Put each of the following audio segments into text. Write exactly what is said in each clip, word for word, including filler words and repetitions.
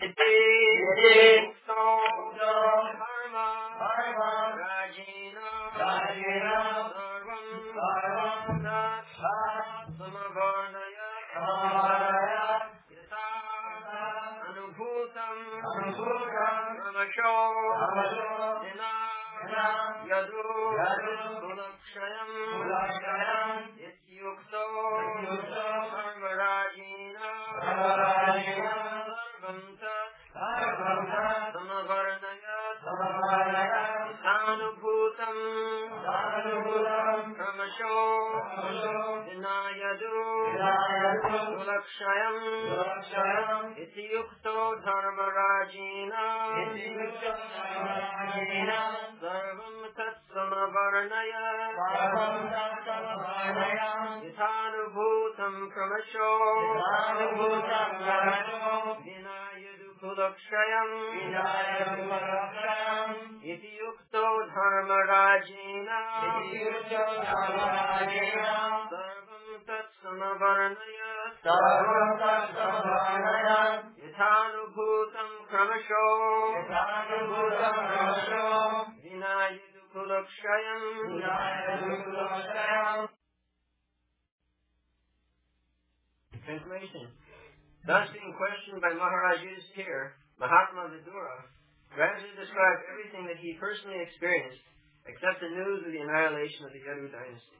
Translation. Thus being questioned by Maharaj Yudhisthira, Mahatma Vidura gradually described everything that he personally experienced except the news of the annihilation of the Yadu dynasty.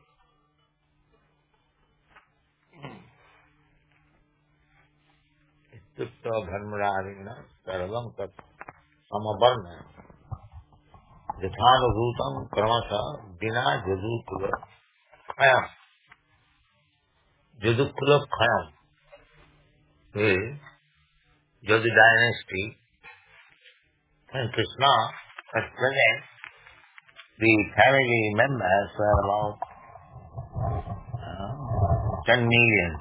Ityukta dharmarajina sarvam tat samavarna yathanubhutam kramasa vina jadukula khayam. Jadukula khayam is Yadu dynasty, and Krishna at present the family members were about uh, ten million.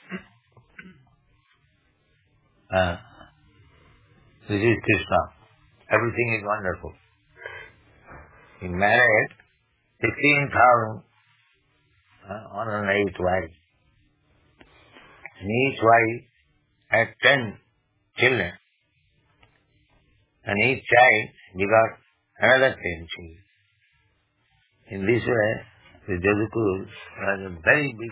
Uh, this is Krishna. Everything is wonderful. He married fifteen thousand uh, on an eight wives. And each wife had ten children. And each child begot another ten children. In this way, the Jadukur was a very big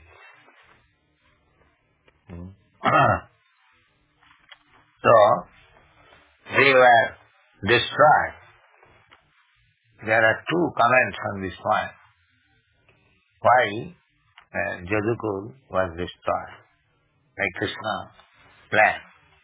family. Hmm. So, they were destroyed. There are two comments on this point. Why uh, Jadukur was destroyed by Krishna plan.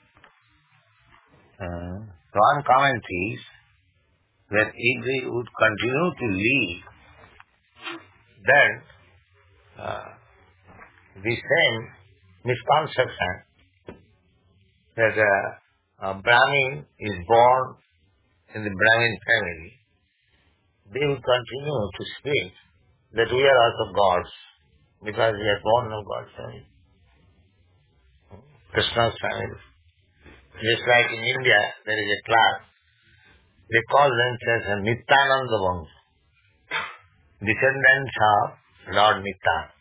Uh, one comment is that if they would continue to live, then uh, the same misconception that uh, a Brahmin is born in the Brahmin family, they will continue to speak that we are also gods because we are born of God's family, Krishna's family. Just like in India, there is a class, they call themselves a Nityananda Vamsa, descendants of Lord Nityananda.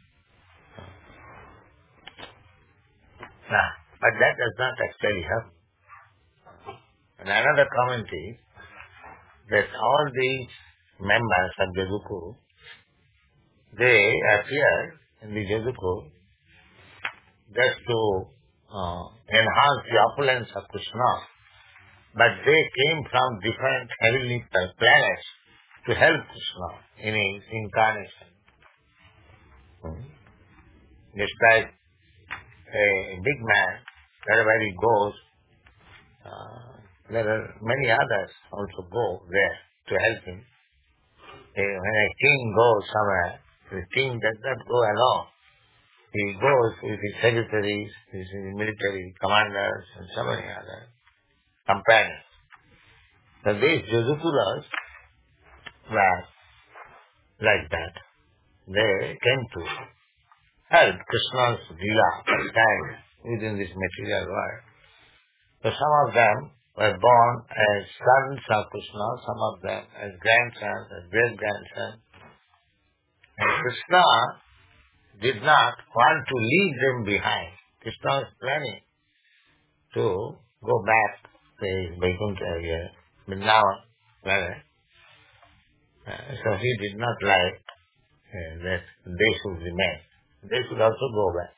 Now, but that does not actually happen. And another comment is that all these members of Jadukur, they appear in the Jadukur just to uh, enhance the opulence of Krishna, but they came from different heavenly planets to help Krishna in his incarnation. Hmm. Just like a big man, wherever he goes, uh, there are many others also go there to help him. Uh, when a king goes somewhere, the king does not go alone. He goes with his secretaries, his military commanders, and so many other companions. So these Jadukulas were like that. They came to help Krishna's lila time within this material world. So some of them were born as sons of Krishna, some of them as grandsons, as great-grandsons. And Krishna did not want to leave them behind. Krishna was planning to go back to his Vaikuntha area, Vrindavan, rather. Uh, so he did not like uh, that they should remain. They should also go back.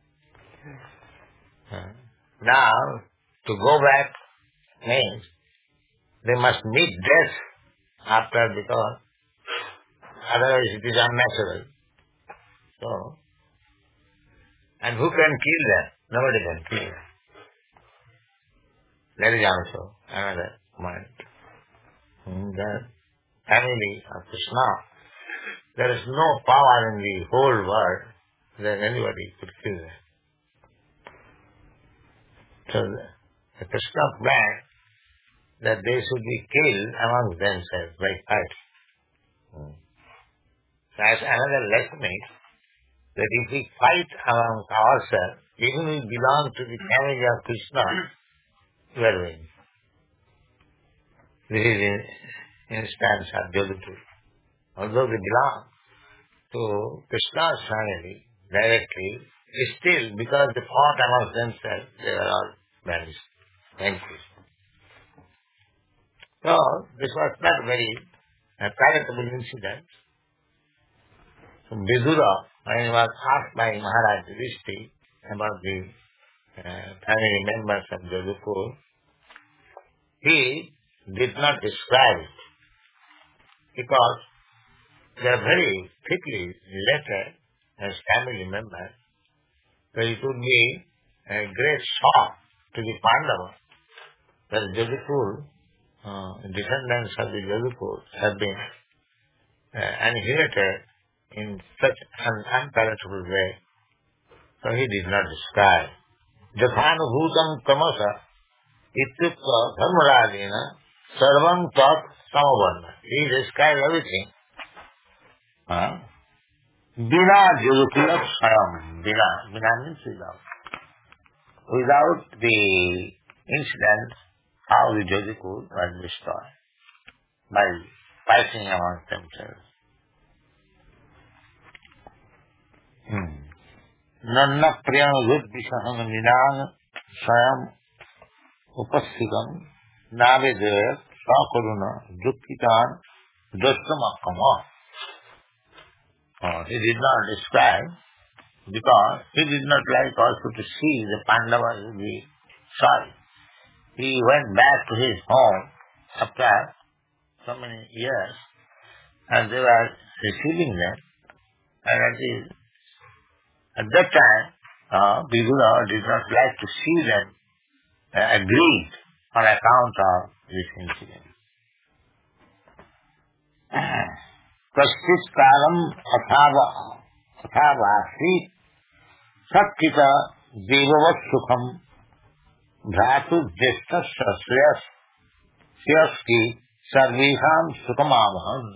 Uh, now, to go back means they must meet death after, because otherwise it is unnatural. So, and who can kill them? Nobody can kill them. That is also another point. In the family of Krishna, there is no power in the whole world that anybody could kill them. So the, the Krishna planned that they should be killed among themselves by fighting. Hmm. So as another lesson is that if we fight among ourselves, even if we belong to the family of Krishna, we are winning. This is in instance of Jodhpur. Although they belong to Krishna's family directly, still because they fought among themselves, they are all vanished. Vanquished. So, this was not very a palatable incident. So, Vidura, when he was asked by Maharaj Yudhishthira about the uh, family members of Jodhpur, he did not describe it because they are very thickly related as family members. So it would be a great shock to the Pandavas that Jodhpur, uh, descendants of the Jodhpur have been uh, annihilated in such an unpalatable way. So he did not describe. Jathanubhutam kamasa ityukta dharmarajena sarvam tat samavarna. He described everything. Huh? Bina Jodhpura Swayam. Bina. Bina means without. Without the incident how the Jodhpur was destroyed by fighting among themselves. Hmm. Nanna priyam vidvisaham nidana swayam upasthitam navedayat sakaruna dukhitan dastamakama. Oh, he did not describe because he did not like also to see the Pandavas be sorry. He went back to his home after so many years and they were receiving them. And at, the, at that time, uh, Vidura did not like to see them uh, aggrieved on account of this incident. Kastis kalam athava athavasi sakkita devavat sukham dhatu jeshta shreyas syaski sarviham sukhamamaham.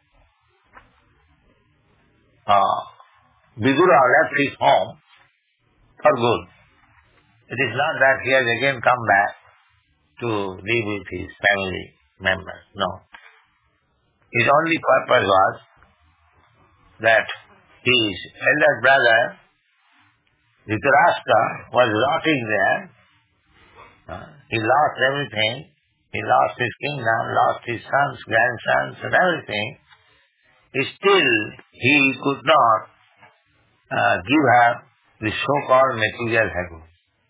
Vidura left his home for good. It is not that he has again come back to live with his family members. No. His only purpose was that his elder brother, Dhritarashtra, was rotting there. Uh, he lost everything. He lost his kingdom, lost his sons, grandsons, and everything. Still, he could not uh, give her the so-called material happiness.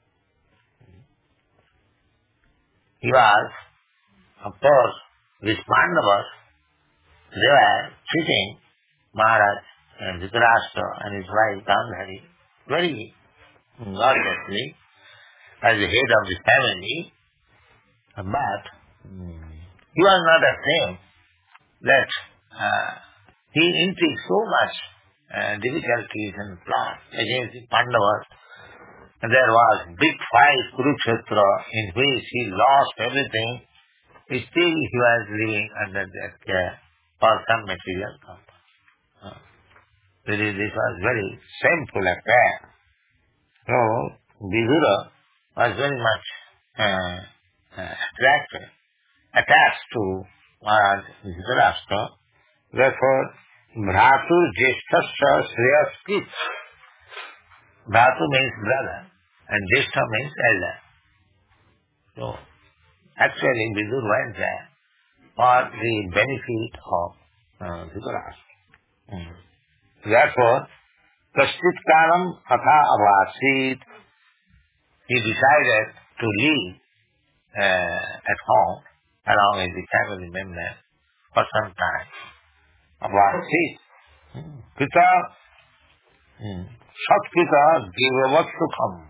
He was, of course, these Pandavas, they were treating Maharaj and Dhritarashtra and his wife Gandhari very gorgeously as the head of the family, but he was not ashamed that uh, he intrigued so much uh, difficulties and plots against the Pandavas. And there was big fight, Kurukshetra, in which he lost everything. Still he was living under that care for some material comfort. Uh, this, this was very shameful affair. So, Vidura was very much uh, uh, attracted, attached to Maharaj Dhritarashtra. Therefore, Bhratu Jeshtasya Shreyas. Bhratu means brother and Jeshta means elder. So, actually, Vidur went there for the benefit of uh, Dhritarashtra. Mm. Therefore, Kaschit Kalam Atha Avasit, he decided to live uh, at home along with the family members for some time. Avasit. Pita, mm. Satkita Devavat Sukham.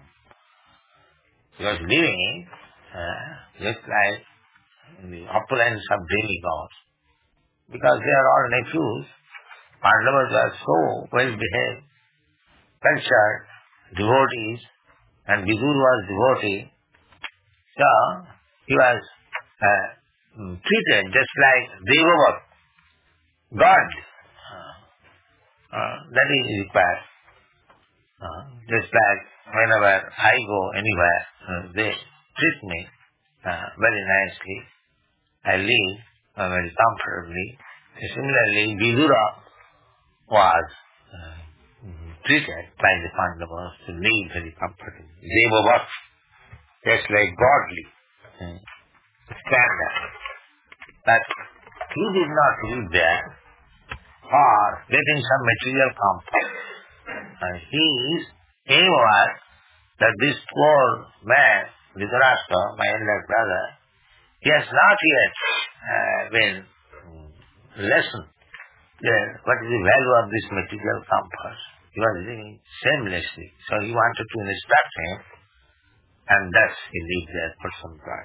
He was living uh, just like in the opulence of demigods. Because they are all nephews, Pandavas are so well behaved, cultured, devotees, and Vidur was devotee. So, he was uh, treated just like Devavat, God. Uh, uh, that is required. Uh, just like whenever I go anywhere, uh, they treat me uh, very nicely. I live uh, very comfortably. Similarly, Vidura was uh, treated by the Pandavas to live very comfortably. They were what? Just like godly uh, standard. But he did not live there for getting some material comfort. Uh, his aim was that this poor man, Dhritarashtra, my elder brother, he has not yet uh, been lessened uh, what is the value of this material comfort. He was living shamelessly. So he wanted to instruct him, and thus he lived there for some time.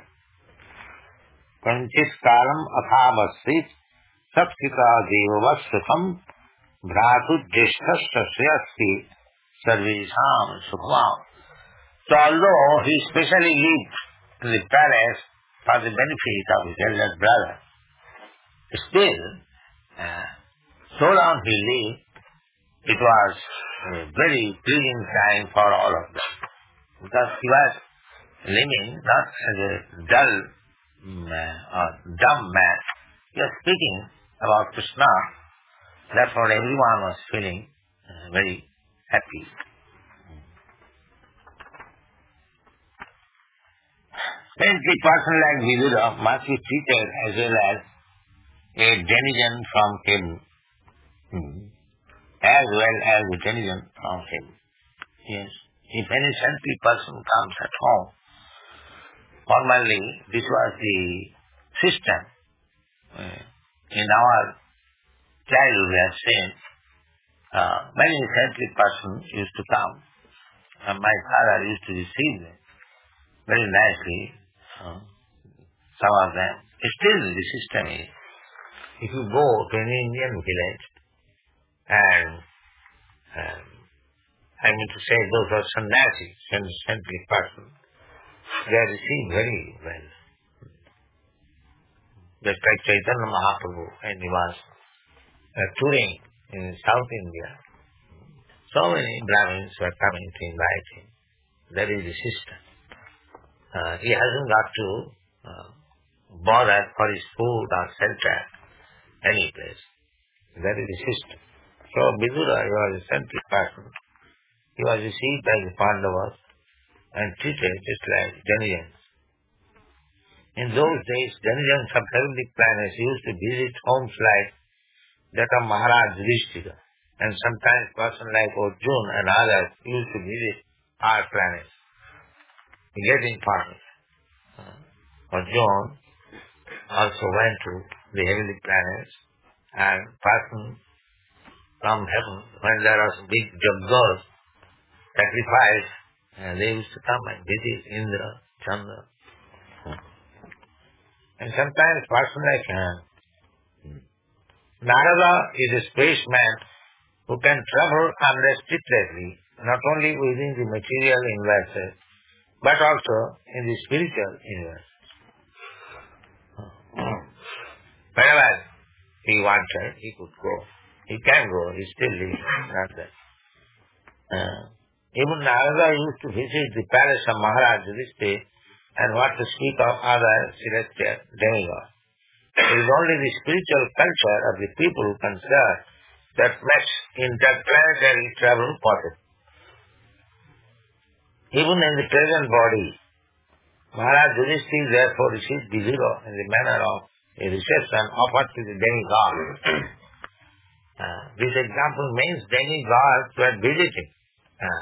Kanchit kalam athavasrit satkita devavastham bhratu jeshthasya shreyasti sarvesham sukhvam. So although he specially lived in the palace for the benefit of his elder brother, still, uh, so long he lived, it was a very pleasing time for all of them. Because he was living not as a dull man or dumb man. He was speaking about Krishna. Therefore everyone was feeling uh, very happy. Hence a person like Vidura must be treated as well as a denizen from heaven, hmm. as well as a denizen from heaven. Yes. If any saintly person comes at home, formerly this was the system. Uh, in our childhood we have seen uh, many saintly persons used to come, and my father used to receive them very nicely, uh, some of them. Still the system is, if you go to an Indian village and um, I mean to say those are sannyasis and saintly persons, they are received very well. Just like Chaitanya Mahaprabhu, and he was uh, touring in South India, so many Brahmins were coming to invite him. That is the system. Uh, he hasn't got to uh, bother for his food or shelter any place. That is the system. So Vidura, he was a saintly person. He was received by the Pandavas and treated just like denizens. In those days, denizens of heavenly planets used to visit homes like that of Maharaj Yudhishthira, and sometimes person like Arjun and others used to visit our planets, getting permission. Arjun also went to the heavenly planets, and person from heaven, when there was big yajnas, sacrifice, and they used to come and visit Indra, Chandra. And sometimes person like uh, Narada is a spaceman who can travel unrestrictedly, not only within the material universe, but also in the spiritual universe. Wherever he wanted, he could go. He can go, he still lives, not that. Uh, even Narada used to visit the palace of Maharaj Yudhishthira, and what to speak of other celestial demigods. It is only the spiritual culture of the people concerned that makes interplanetary travel possible. Even in the present body Maharaj Yudhishthira therefore received Vizura in the manner of a reception offered to the demigod. uh, this example means demigods were visiting. Uh,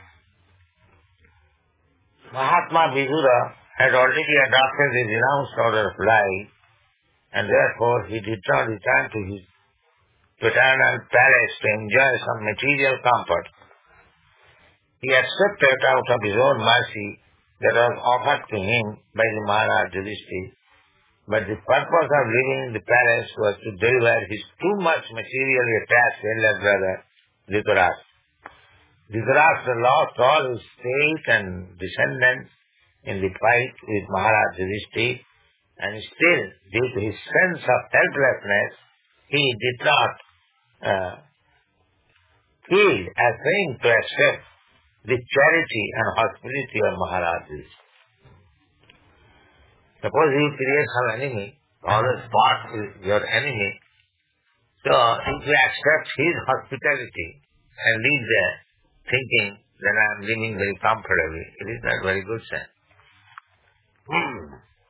Mahatma Vizura had already adopted the renounced order of life, and therefore he did not return to his paternal palace to enjoy some material comfort. He accepted out of his own mercy that was offered to him by the Maharaj Yudhishthira, but the purpose of living in the palace was to deliver his too much materially attached elder brother, Dhritarashtra. Dhritarashtra lost all his state and descendants in the fight with Maharaj Yudhishthira, and still, due to his sense of helplessness, he did not uh, feel ashamed to accept the charity and hospitality of Maharaj Yudhishthira. Suppose you create some enemy, always part is your enemy, so if you accept his hospitality and live there thinking that I am living very comfortably, it is not very good sense. Hmm.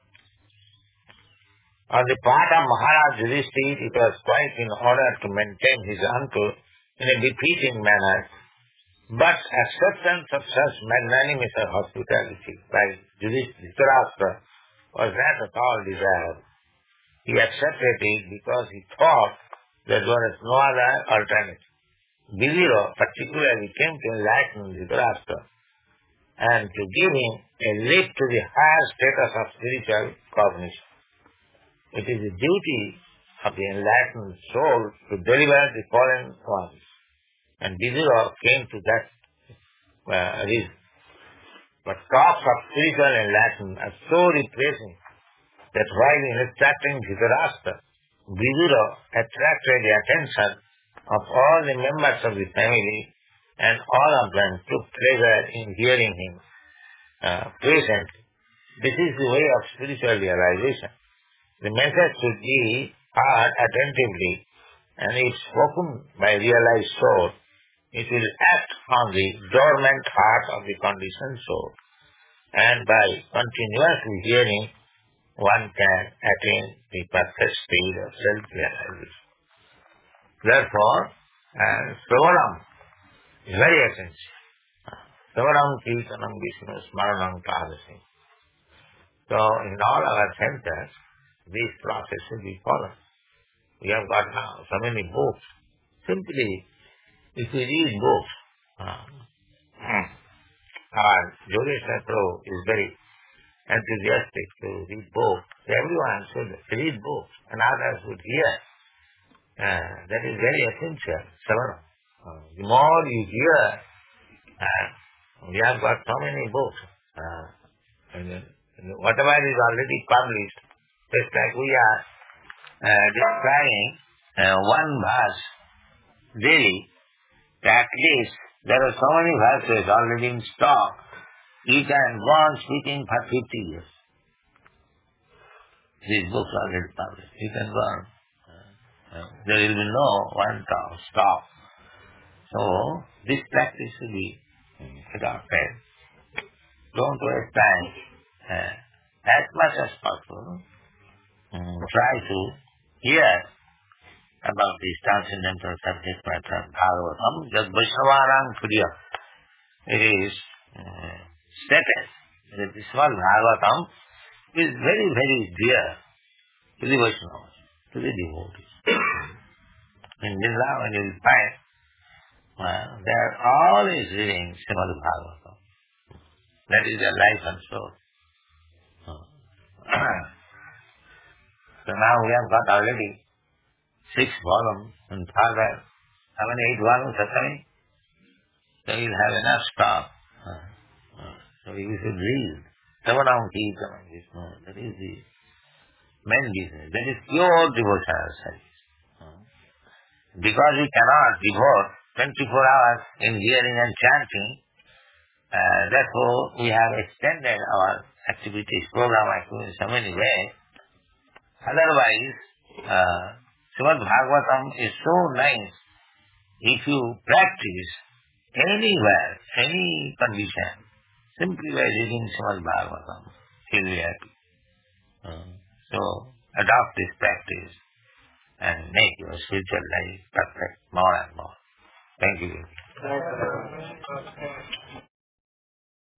On the part of Maharaj Yudhishthira, it was quite in order to maintain his uncle in a befitting manner, but acceptance of such magnanimous hospitality by Dhritarashtra was not at all desired. He accepted it because he thought there was no other alternative. Vizura particularly came to enlighten Dhritarashtra and to give him a lift to the higher status of spiritual cognition. It is the duty of the enlightened soul to deliver the fallen ones. And Vizura came to that uh, reason. But talks of spiritual enlightenment are so replacing that while instructing Dhritarashtra, Vizura attracted the attention of all the members of the family, and all of them took pleasure in hearing him uh, present. This is the way of spiritual realization. The message should be heard attentively, and if spoken by realized soul, it will act on the dormant heart of the conditioned soul, and by continuously hearing, one can attain the perfect state of self-realization. Therefore, uh, Sravanam is very essential. Sravanam Kirtanam Vishnu Smaranam Padasi. So, in all our centers, this process should be followed. We have got now so many books. Simply, if we read books, uh, our Yogesh Prabhu is very enthusiastic to read books. Everyone should read books, and others should hear. Uh, that is very essential. Savana. Uh, the more you hear, uh, we have got so many books. Uh, and, and whatever is already published, just like we are uh, describing uh, one verse daily, at least there are so many verses already in stock. You can go on speaking for fifty years. These books are already published. You can go on. Uh, there will be no one to stop. So, this practice should be adopted. Don't waste time. Uh, as much as possible, um, try to hear about this transcendental subject matter of Bhagavatam. Just Vaishnavaram Kriya. It is uh, stated that this one Bhagavatam is very, very dear to the Vaishnavas, to the devotees. In Vrindavan you will find uh, they are always reading Srimad Bhagavatam. That is their life and soul. So now we have got already six volumes and further how many eight volumes are coming? So you will have enough stock. Uh, uh, so you should read. Savanam Kirtanam Vishnu. That is the main business. That is pure devotional service. Uh, because we cannot devote twenty-four hours in hearing and chanting, uh, therefore we have extended our activities, program activities in so many ways. Otherwise, uh, Srimad Bhagavatam is so nice. If you practice anywhere, any condition, simply by reading Srimad Bhagavatam, he'll be happy. Uh, so adopt this practice and make your spiritual life perfect more and more. Thank you. Thank you.